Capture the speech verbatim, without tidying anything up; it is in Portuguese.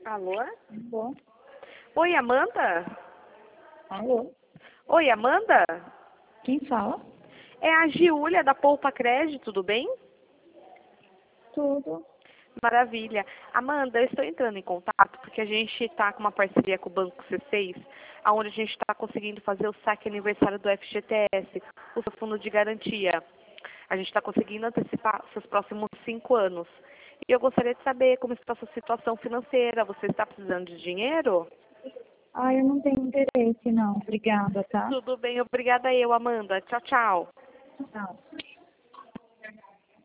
Alô? Bom. Oi, Amanda? Alô? Oi, Amanda? Quem fala? É a Giulia da Poupa Crédito, tudo bem? Tudo. Maravilha. Amanda, eu estou entrando em contato porque a gente está com uma parceria com o Banco C seis, onde a gente está conseguindo fazer o saque aniversário do F G T S, o seu fundo de garantia. A gente está conseguindo antecipar seus próximos cinco anos. E eu gostaria de saber como está a sua situação financeira. Você está precisando de dinheiro? Ah, eu não tenho interesse, não. Obrigada, tá? Tudo bem, obrigada eu, Amanda. Tchau, tchau. Tchau.